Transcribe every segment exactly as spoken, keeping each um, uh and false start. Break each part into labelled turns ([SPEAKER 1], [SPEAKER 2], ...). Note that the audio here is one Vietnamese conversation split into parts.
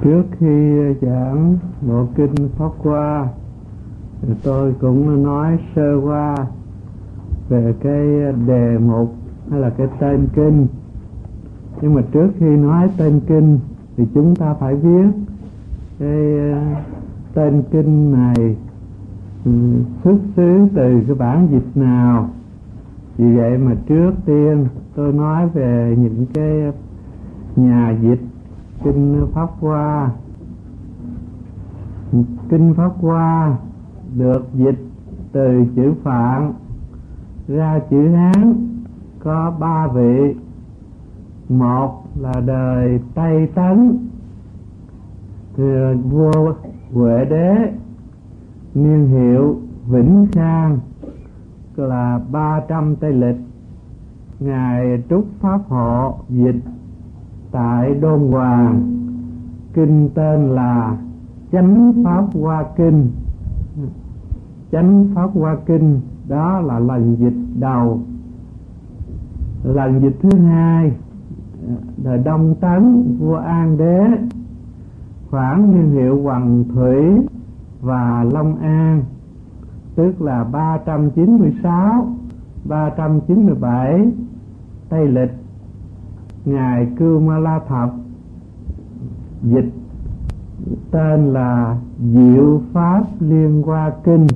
[SPEAKER 1] Trước khi giảng bộ kinh Pháp Hoa, tôi cũng nói sơ qua về cái đề mục hay là cái tên kinh. Nhưng mà trước khi nói tên kinh thì chúng ta phải biết cái tên kinh này xuất xứ từ cái bản dịch nào. Vì vậy mà trước tiên tôi nói về những cái nhà dịch kinh Pháp Hoa. Kinh Pháp Hoa được dịch từ chữ Phạn ra chữ Hán có ba vị. Một là đời Tây Tấn, vua Huệ Đế, niên hiệu Vĩnh Khang, là ba trăm Tây Lịch. Ngài Trúc Pháp Hộ dịch tại Đôn Hoàng, kinh tên là Chánh Pháp Hoa Kinh. Chánh Pháp Hoa Kinh đó là lần dịch đầu. Lần dịch thứ hai, đời Đông Tấn, vua An Đế, khoảng niên hiệu Hoằng Thủy và Long An, tức là ba trăm chín mươi sáu, ba trăm chín mươi bảy Tây Lịch. Ngài Cưu Ma La Thập dịch tên là Diệu Pháp Liên Hoa Kinh.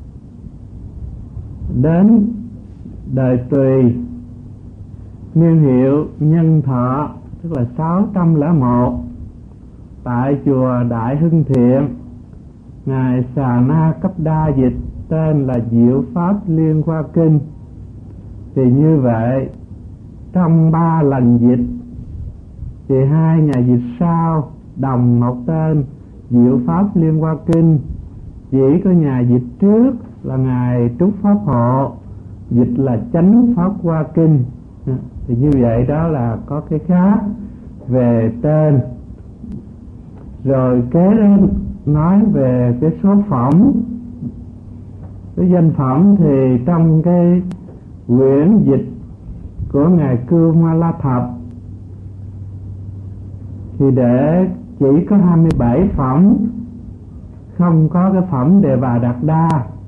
[SPEAKER 1] Đến đời Tùy, niên hiệu Nhân Thọ, tức là sáu trăm lẻ một, tại chùa Đại Hưng Thiện, Ngài Xà Na Cấp Đa dịch tên là Diệu Pháp Liên Hoa Kinh. Thì như vậy, trong ba lần dịch thì hai nhà dịch sau đồng một tên Diệu Pháp Liên Hoa Kinh. Chỉ có nhà dịch trước là Ngài Trúc Pháp Hộ dịch là Chánh Pháp Hoa Kinh. Thì như vậy đó là có cái khác về tên. Rồi kế đến nói về cái số phẩm, cái danh phẩm. Thì trong cái quyển dịch của Ngài Cưu Ma La Thập thì để chỉ có hai mươi bảy phẩm, không có cái phẩm Đề Bà Đạt Đa.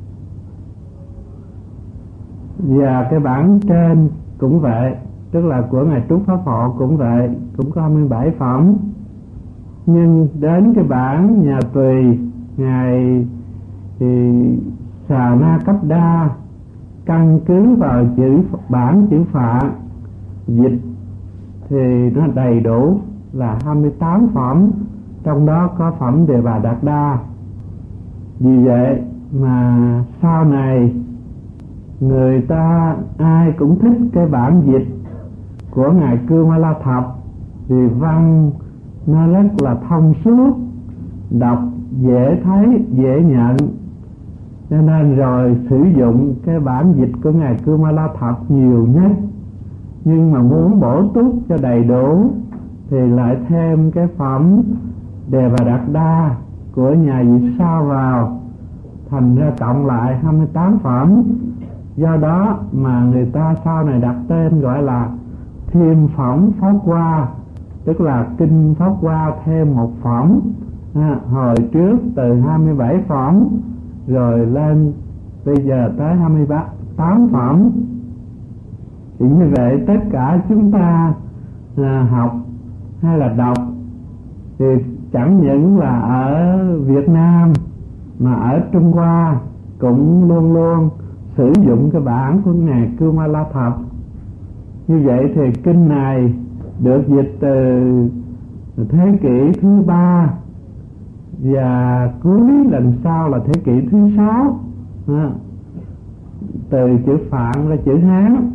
[SPEAKER 1] Và cái bản trên cũng vậy, tức là của Ngài Trúc Pháp Hộ cũng vậy, cũng có hai mươi bảy phẩm. Nhưng đến cái bản nhà Tùy, Ngài thì Xà Na Cấp Đa căn cứ vào chữ bản chữ Phạn dịch thì nó đầy đủ là hai mươi tám phẩm, trong đó có phẩm Đề Bà Đạt Đa. Vì vậy mà sau này người ta ai cũng thích cái bản dịch của Ngài Cưu Ma La Thập, vì văn nó rất là thông suốt, đọc dễ thấy, dễ nhận, cho nên rồi sử dụng cái bản dịch của Ngài Cưu Ma La Thập nhiều nhất. Nhưng mà muốn bổ túc cho đầy đủ thì lại thêm cái phẩm Đề Bà Đạt Đa của nhà dịch sau vào, thành ra cộng lại hai mươi tám phẩm. Do đó mà người ta sau này đặt tên gọi là Thêm Phẩm Pháp Hoa, tức là kinh Pháp Hoa thêm một phẩm. À, hồi trước từ hai mươi bảy phẩm rồi lên bây giờ tới hai mươi tám phẩm. Thì như vậy tất cả chúng ta là học hay là đọc thì chẳng những là ở Việt Nam mà ở Trung Hoa cũng luôn luôn sử dụng cái bản của Ngài Cưu Ma La Thập. Như vậy thì kinh này được dịch từ thế kỷ thứ ba, và cuối lần sau là thế kỷ thứ sáu, à, từ chữ Phạn ra chữ Hán.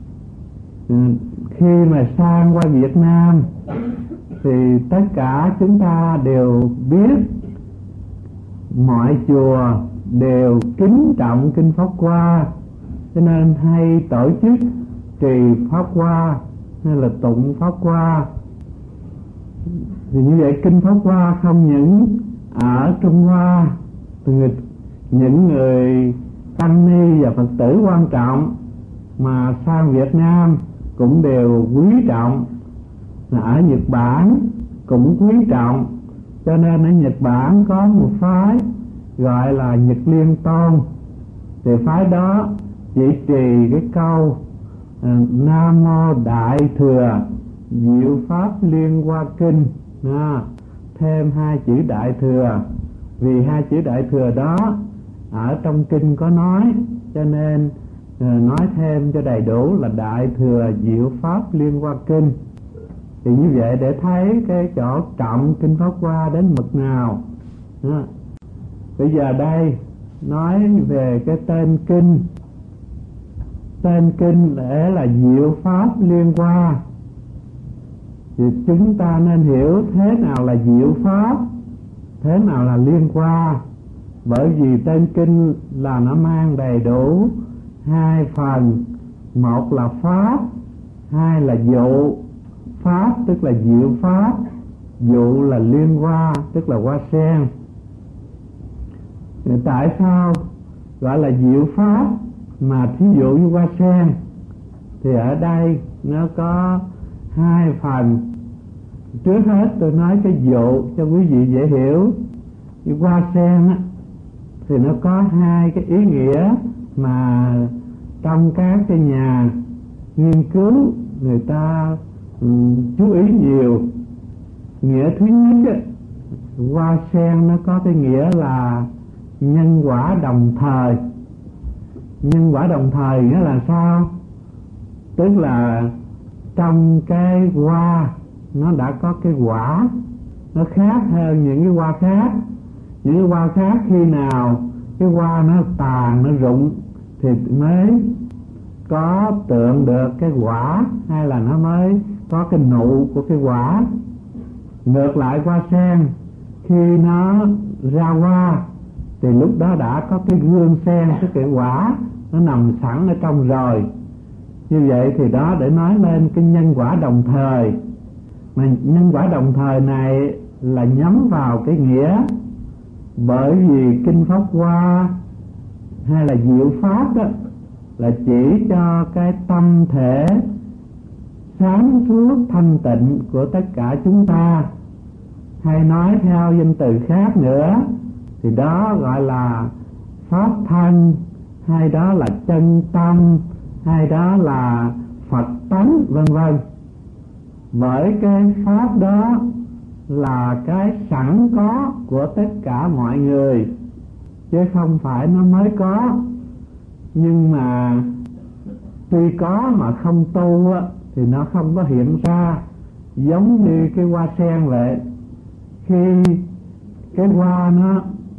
[SPEAKER 1] Khi mà sang qua Việt Nam thì tất cả chúng ta đều biết, mọi chùa đều kính trọng kinh Pháp Hoa, cho nên hay tổ chức trì Pháp Hoa hay là tụng Pháp Hoa. Thì như vậy kinh Pháp Hoa không những ở Trung Hoa, những người tăng ni và Phật tử quan trọng, mà sang Việt Nam cũng đều quý trọng, là ở Nhật Bản cũng quý trọng, Cho nên ở Nhật Bản có một phái gọi là Nhật Liên Tôn, thì phái đó chỉ trì cái câu Nam Mô Đại Thừa Diệu Pháp Liên Hoa Kinh, à, thêm hai chữ Đại Thừa, vì hai chữ Đại Thừa đó ở trong kinh có nói, cho nên nói thêm cho đầy đủ là Đại Thừa Diệu Pháp Liên Hoa Kinh. Thì như vậy để thấy cái chỗ trọng kinh Pháp Hoa đến mực nào. à, Bây giờ đây nói về cái tên kinh. Tên kinh để là Diệu Pháp Liên Hoa, thì chúng ta nên hiểu thế nào là diệu pháp, thế nào là liên hoa. Bởi vì tên kinh là nó mang đầy đủ hai phần, một là pháp, hai là dụ. Pháp tức là diệu pháp, dụ là liên hoa, tức là hoa sen. Tại sao gọi là diệu pháp mà thí dụ như hoa sen? Thì ở đây nó có hai phần. Trước hết tôi nói cái dụ cho quý vị dễ hiểu. Cái hoa sen á, thì nó có hai cái ý nghĩa mà trong các cái nhà nghiên cứu người ta um, chú ý nhiều. Nghĩa thứ nhất á, hoa sen nó có cái nghĩa là nhân quả đồng thời. Nhân quả đồng thời nghĩa là sao? Tức là trong cái hoa nó đã có cái quả, nó khác hơn những cái hoa khác. Những cái hoa khác khi nào cái hoa nó tàn, nó rụng thì mới có tượng được cái quả, hay là nó mới có cái nụ của cái quả. Ngược lại hoa sen khi nó ra hoa thì lúc đó đã có cái gương sen, cái cái quả nó nằm sẵn ở trong rồi. Như vậy thì đó để nói lên cái nhân quả đồng thời. Mà nhân quả đồng thời này là nhắm vào cái nghĩa, bởi vì kinh Pháp Hoa hay là diệu pháp đó là chỉ cho cái tâm thể sáng suốt thanh tịnh của tất cả chúng ta, hay nói theo danh từ khác nữa thì đó gọi là pháp thân, hay đó là chân tâm, hay đó là Phật tánh, vân vân. Bởi cái pháp đó là cái sẵn có của tất cả mọi người, chứ không phải nó mới có. Nhưng mà tuy có mà không tu á, thì nó không có hiện ra. Giống như cái hoa sen vậy, khi cái hoa nó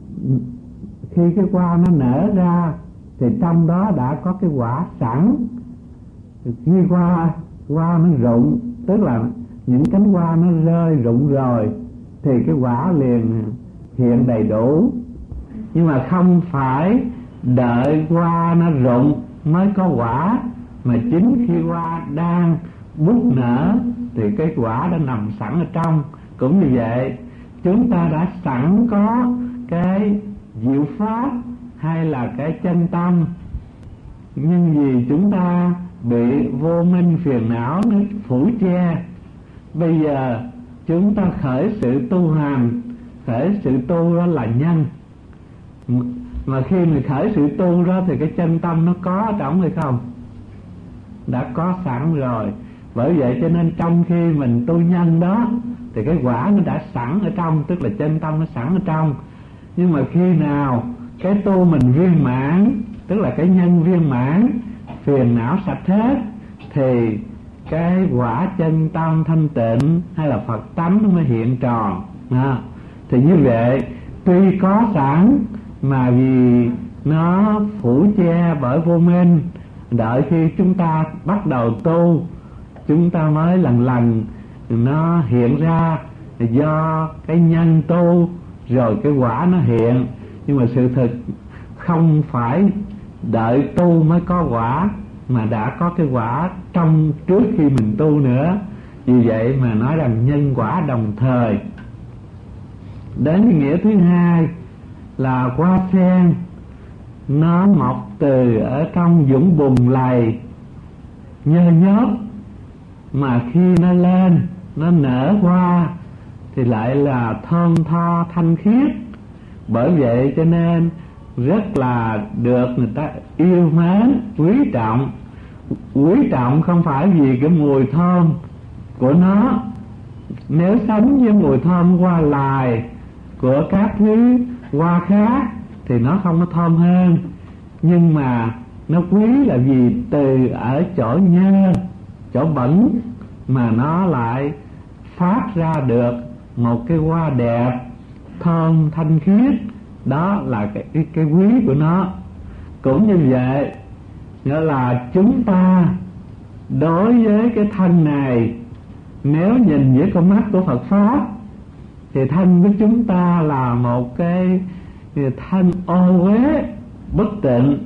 [SPEAKER 1] khi cái hoa nó nở ra thì trong đó đã có cái quả sẵn. Khi hoa hoa nó rụng, tức là những cánh hoa nó rơi rụng rồi thì cái quả liền hiện đầy đủ. Nhưng mà không phải đợi hoa nó rụng mới có quả, mà chính khi hoa đang bút nở thì cái quả đã nằm sẵn ở trong. Cũng như vậy, chúng ta đã sẵn có cái diệu pháp hay là cái chân tâm, nhưng vì chúng ta bị vô minh phiền não nó phủ che. Bây giờ chúng ta khởi sự tu hành, khởi sự tu đó là nhân. Mà khi mình khởi sự tu đó thì cái chân tâm nó có ở trong hay không? Đã có sẵn rồi. Bởi vậy cho nên trong khi mình tu nhân đó thì cái quả nó đã sẵn ở trong, tức là chân tâm nó sẵn ở trong. Nhưng mà khi nào cái tu mình viên mãn, tức là cái nhân viên mãn, phiền não sạch hết, thì cái quả chân tâm thanh tịnh hay là Phật tánh nó mới hiện tròn. à, Thì như vậy tuy có sẵn mà vì nó phủ che bởi vô minh, đợi khi chúng ta bắt đầu tu chúng ta mới lần lần nó hiện ra, do cái nhân tu rồi cái quả nó hiện. Nhưng mà sự thực không phải đợi tu mới có quả, mà đã có cái quả trong trước khi mình tu nữa. Vì vậy mà nói rằng nhân quả đồng thời. Đến cái nghĩa thứ hai là hoa sen nó mọc từ ở trong vũng bùn lầy nhơ nhớp, mà khi nó lên nó nở hoa thì lại là thơm tho thanh khiết. Bởi vậy cho nên rất là được người ta yêu mến, quý trọng. Quý trọng không phải vì cái mùi thơm của nó, nếu sánh với mùi thơm hoa lài của các thứ hoa khác thì nó không có thơm hơn, nhưng mà nó quý là vì từ ở chỗ nhơ, chỗ bẩn mà nó lại phát ra được một cái hoa đẹp, thơm thanh khiết. Đó là cái, cái, cái quý của nó. Cũng như vậy, nghĩa là chúng ta đối với cái thân này, nếu nhìn với con mắt của Phật Pháp thì thân của chúng ta là một cái thân ô uế bất tịnh.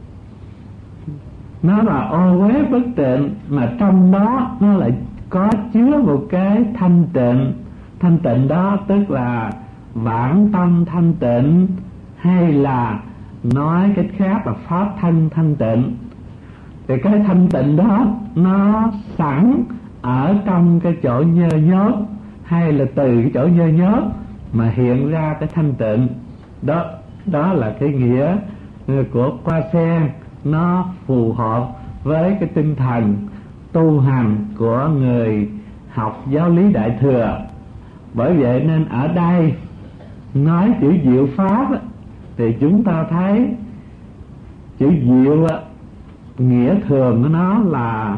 [SPEAKER 1] Nó là ô uế bất tịnh, mà trong đó nó lại có chứa một cái thanh tịnh. Thanh tịnh đó tức là vãng tâm thanh tịnh, hay là nói cách khác là pháp thân thanh tịnh. Thì cái thanh tịnh đó nó sẵn ở trong cái chỗ nhơ nhớp, hay là từ cái chỗ nhơ nhớp mà hiện ra cái thanh tịnh. Đó, đó là cái nghĩa của hoa sen. Nó phù hợp với cái tinh thần tu hành của người học giáo lý Đại Thừa. Bởi vậy nên ở đây nói chữ diệu pháp thì chúng ta thấy chữ diệu nghĩa thường của nó là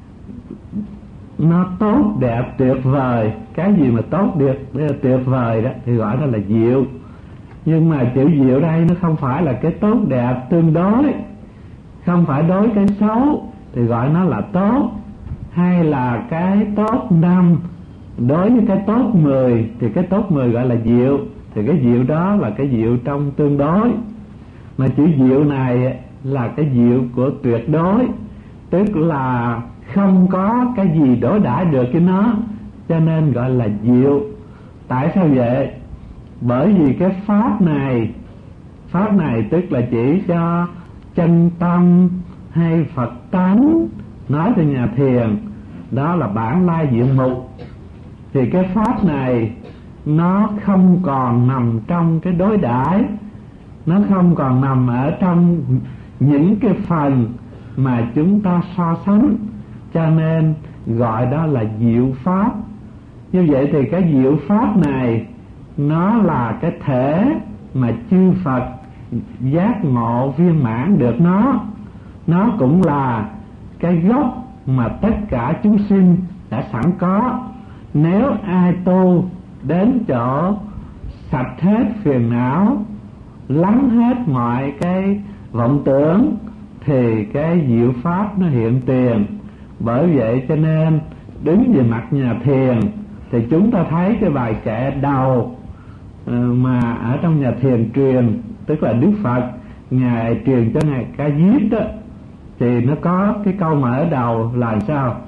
[SPEAKER 1] nó tốt đẹp tuyệt vời. Cái gì mà tốt đẹp tuyệt vời đó thì gọi nó là diệu. Nhưng mà chữ diệu đây nó không phải là cái tốt đẹp tương đối, không phải đối cái xấu thì gọi nó là tốt, hay là cái tốt năm đối với cái tốt mười thì cái tốt mười gọi là diệu. Thì cái diệu đó là cái diệu trong tương đối. Mà chữ diệu này là cái diệu của tuyệt đối, tức là không có cái gì đối đãi được với nó, cho nên gọi là diệu. Tại sao vậy? Bởi vì cái pháp này, pháp này tức là chỉ cho chân tâm hay Phật tánh, nói từ nhà thiền, đó là bản lai diệu mục. Thì cái pháp này nó không còn nằm trong cái đối đãi, nó không còn nằm ở trong những cái phần mà chúng ta so sánh, cho nên gọi đó là diệu pháp. Như vậy thì cái diệu pháp này nó là cái thể mà chư Phật giác ngộ viên mãn được nó. Nó cũng là cái gốc mà tất cả chúng sinh đã sẵn có. Nếu ai tu đến chỗ sạch hết phiền não, lắng hết mọi cái vọng tưởng, thì cái diệu pháp nó hiện tiền. Bởi vậy cho nên đứng về mặt nhà thiền thì chúng ta thấy cái bài kệ đầu mà ở trong nhà thiền truyền, tức là Đức Phật Ngài truyền cho Ngài Ca Diếp đó, thì nó có cái câu mở đầu là sao?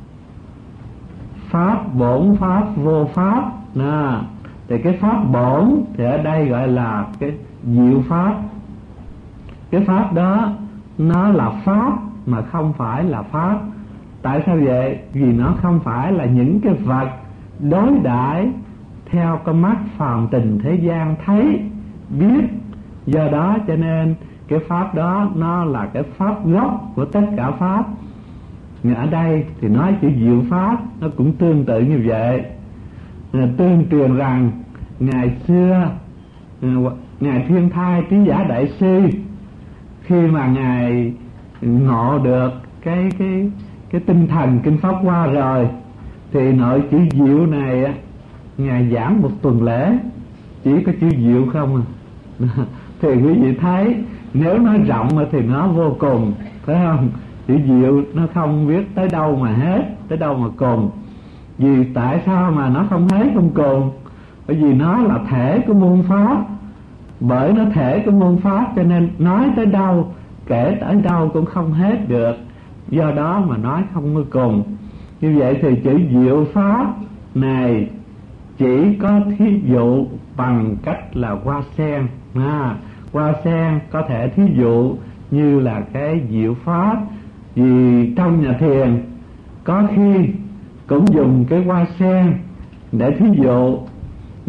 [SPEAKER 1] Pháp bổn pháp vô pháp. Nè, thì cái pháp bổn thì ở đây gọi là cái diệu pháp. Cái pháp đó nó là pháp mà không phải là pháp. Tại sao vậy? Vì nó không phải là những cái vật đối đãi theo con mắt phàm tình thế gian thấy biết. Do đó cho nên cái pháp đó nó là cái pháp gốc của tất cả pháp. Nhưng ở đây thì nói chữ diệu pháp nó cũng tương tự như vậy. Tương truyền rằng ngày xưa Ngài Thiên Thai Trí Giả Đại Sư, khi mà Ngài ngộ được cái cái cái tinh thần kinh Pháp Hoa rồi, thì nội chữ diệu này Ngài giảng một tuần lễ chỉ có chữ diệu không à. Thì quý vị thấy nếu nói rộng thì nó vô cùng, phải không? Chữ diệu nó không biết tới đâu mà hết, tới đâu mà cùng. Vì tại sao mà nó không hết không cùng? Bởi vì nó là thể của môn pháp. Bởi nó thể của môn pháp cho nên nói tới đâu, kể tới đâu cũng không hết được. Do đó mà nói không có cùng. Như vậy thì chữ diệu pháp này chỉ có thí dụ bằng cách là hoa sen. À, hoa sen có thể thí dụ như là cái diệu pháp. Vì trong nhà thiền có khi cũng dùng cái hoa sen để thí dụ,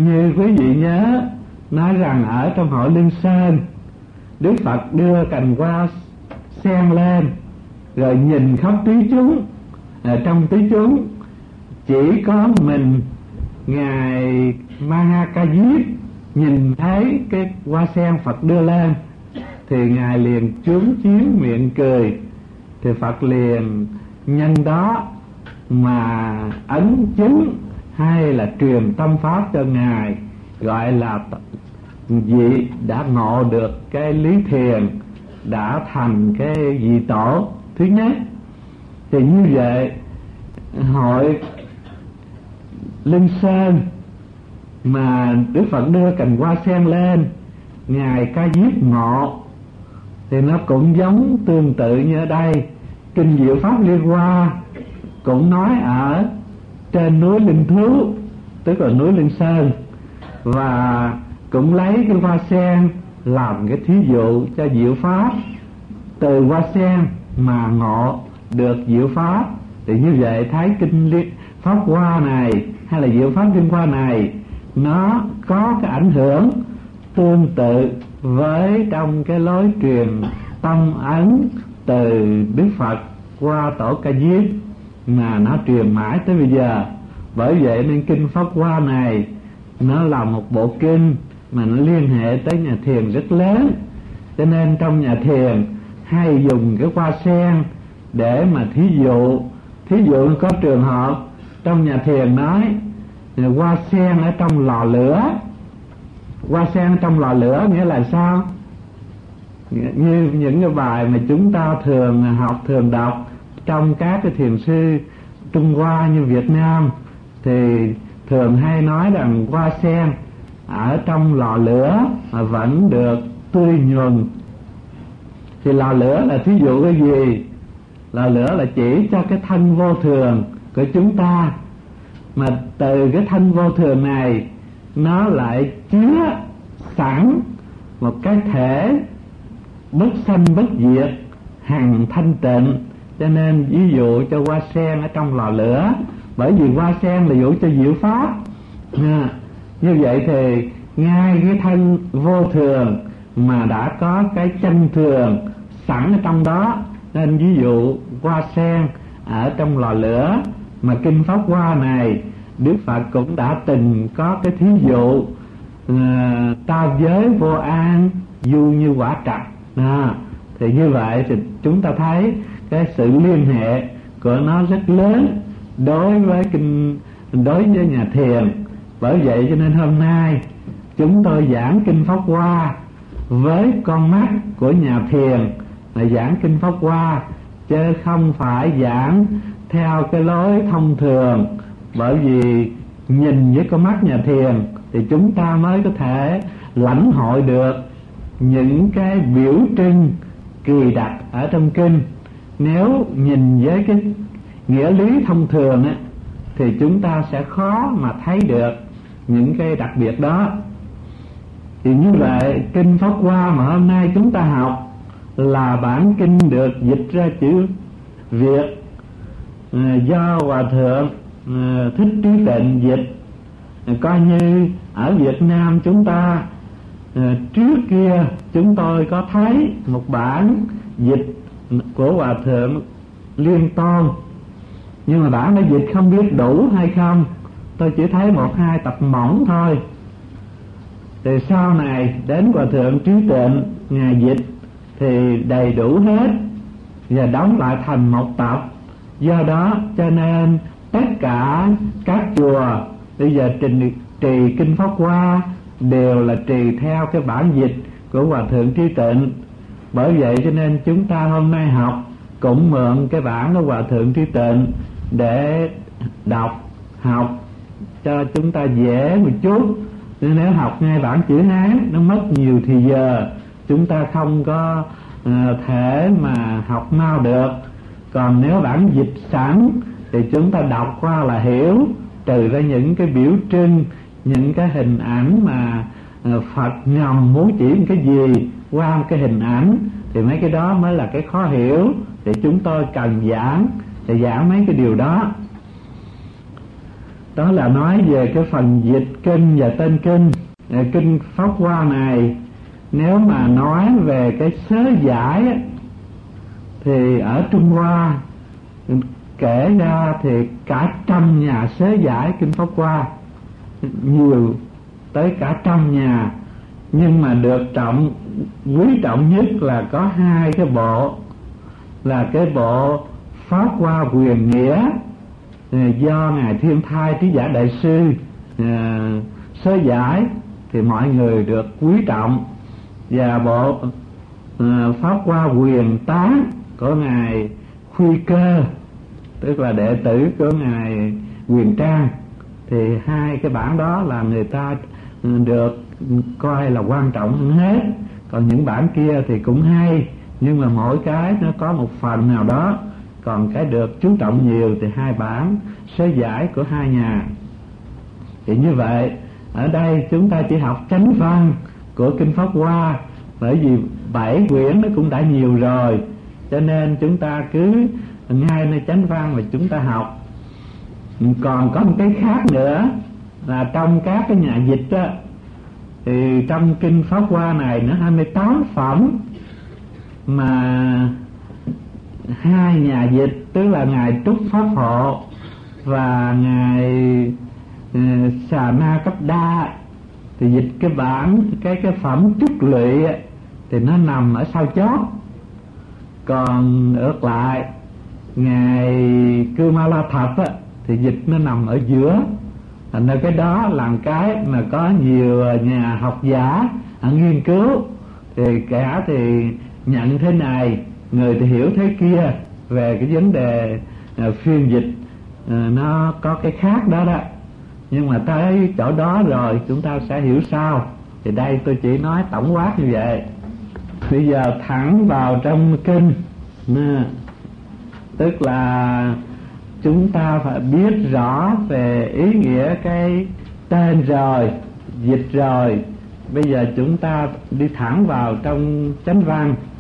[SPEAKER 1] Như quý vị nhớ nói rằng ở trong hội Lương Sơn, Đức Phật đưa cành hoa sen lên rồi nhìn khắp tứ chúng. Ở trong tứ chúng chỉ có mình ngài Mahakajip nhìn thấy cái hoa sen Phật đưa lên thì ngài liền chúm chím miệng cười. Thì Phật liền nhân đó mà ấn chứng hay là truyền tâm pháp cho ngài, gọi là vị đã ngộ được cái lý thiền, đã thành cái vị tổ thứ nhất. Thì như vậy hội Linh Sơn mà Đức Phật đưa cành hoa sen lên, ngài Ca Diếp ngộ, thì nó cũng giống tương tự như ở đây. Kinh Diệu Pháp Liên Hoa cũng nói ở trên núi Linh Thú, tức là núi Linh Sơn, và cũng lấy cái hoa sen làm cái thí dụ cho diệu pháp. Từ hoa sen mà ngộ được diệu pháp, thì như vậy thấy kinh Pháp Hoa này hay là diệu pháp Liên Hoa này nó có cái ảnh hưởng tương tự với trong cái lối truyền tâm ấn từ Đức Phật qua Tổ Ca Diếp mà nó truyền mãi tới bây giờ. Bởi vậy nên kinh Pháp Hoa này nó là một bộ kinh mà nó liên hệ tới nhà thiền rất lớn. Cho nên trong nhà thiền hay dùng cái hoa sen để mà thí dụ. Thí dụ có trường hợp trong nhà thiền nói hoa sen ở trong lò lửa. Hoa sen trong lò lửa nghĩa là sao? Như những cái bài mà chúng ta thường học, thường đọc trong các cái thiền sư Trung Hoa như Việt Nam, thì thường hay nói rằng hoa sen ở trong lò lửa mà vẫn được tươi nhuần. Thì lò lửa là thí dụ cái gì? Lò lửa là chỉ cho cái thân vô thường của chúng ta, mà từ cái thân vô thường này nó lại chứa sẵn một cái thể bất sanh bất diệt, hằng thanh tịnh. Cho nên ví dụ cho hoa sen ở trong lò lửa, bởi vì hoa sen là dụ cho diệu pháp. À, như vậy thì ngay cái thân vô thường mà đã có cái chân thường sẵn ở trong đó, nên ví dụ hoa sen ở trong lò lửa. Mà kinh Pháp Hoa này Đức Phật cũng đã từng có cái thí dụ à, ta giới vô an du như quả trạch. À, thì như vậy thì chúng ta thấy cái sự liên hệ của nó rất lớn đối với kinh, đối với nhà thiền. Bởi vậy cho nên hôm nay chúng tôi giảng kinh Pháp Hoa với con mắt của nhà thiền, là giảng kinh Pháp Hoa chứ không phải giảng theo cái lối thông thường. Bởi vì nhìn với con mắt nhà thiền thì chúng ta mới có thể lãnh hội được những cái biểu trưng kỳ đặc ở trong kinh. Nếu nhìn với cái nghĩa lý thông thường á, thì chúng ta sẽ khó mà thấy được những cái đặc biệt đó. Thì như vậy kinh Pháp Hoa mà hôm nay chúng ta học là bản kinh được dịch ra chữ Việt do Hòa Thượng Thích Trí Tịnh dịch. Coi như ở Việt Nam chúng ta trước kia chúng tôi có thấy một bản dịch của Hòa Thượng Liên Tôn, nhưng mà bản đã dịch không biết đủ hay không, tôi chỉ thấy một hai tập mỏng thôi. Thì sau này đến Hòa Thượng Trí Tịnh ngài dịch thì đầy đủ hết và đóng lại thành một tập. Do đó cho nên tất cả các chùa bây giờ trì, trì kinh Pháp Hoa đều là trì theo cái bản dịch của Hòa Thượng Trí Tịnh. Bởi vậy cho nên chúng ta hôm nay học cũng mượn cái bản của Hòa Thượng Trí Tịnh để đọc học cho chúng ta dễ một chút. Nên nếu học ngay bản chữ Hán nó mất nhiều thì giờ, chúng ta không có uh, thể mà học mau được. Còn nếu bản dịch sẵn thì chúng ta đọc qua là hiểu, trừ ra những cái biểu trưng, những cái hình ảnh mà uh, Phật ngầm muốn chỉ cái gì qua một cái hình ảnh, thì mấy cái đó mới là cái khó hiểu. Thì chúng tôi cần giảng, thì giảng mấy cái điều đó. Đó là nói về cái phần dịch kinh và tên kinh. Kinh Pháp Hoa này, nếu mà nói về cái sớ giải á, thì ở Trung Hoa kể ra thì cả trăm nhà sớ giải kinh Pháp Hoa, nhiều tới cả trăm nhà, nhưng mà được trọng quý trọng nhất là có hai cái bộ, là cái bộ Pháp Hoa Quyền Nghĩa do ngài Thiên Thai Trí Giả Đại Sư uh, sớ giải thì mọi người được quý trọng, và bộ uh, Pháp Hoa Quyền Tán của ngài Khuy Cơ, tức là đệ tử của ngài Quyền Trang, thì hai cái bản đó là người ta được coi là quan trọng hơn hết. Còn những bản kia thì cũng hay, nhưng mà mỗi cái nó có một phần nào đó, còn cái được chú trọng nhiều thì hai bản sớ giải của hai nhà. Thì như vậy ở đây chúng ta chỉ học chánh văn của kinh Pháp Hoa, bởi vì bảy quyển nó cũng đã nhiều rồi, cho nên chúng ta cứ ngay nơi chánh văn mà chúng ta học. Còn có một cái khác nữa là trong các cái nhà dịch đó, thì trong kinh Pháp Hoa này nó hai mươi tám phẩm, mà hai nhà dịch tức là ngài Trúc Pháp Hộ và ngài uh, Xà Na Cấp Đa thì dịch cái bản cái cái phẩm Trúc Lụy thì nó nằm ở sau chót. Còn ngược lại ngài Cư Ma La Thập á, thì dịch nó nằm ở giữa. Thành ra cái đó là cái mà có nhiều nhà học giả nghiên cứu, thì cả thì nhận thế này, người thì hiểu thế kia về cái vấn đề uh, phiên dịch uh, nó có cái khác đó đó. Nhưng mà tới chỗ đó rồi chúng ta sẽ hiểu sao. Thì đây tôi chỉ nói tổng quát như vậy. Bây giờ thẳng vào trong kinh, tức là chúng ta phải biết rõ về ý nghĩa cái tên rồi, dịch rồi. Bây giờ chúng ta đi thẳng vào trong chánh văn.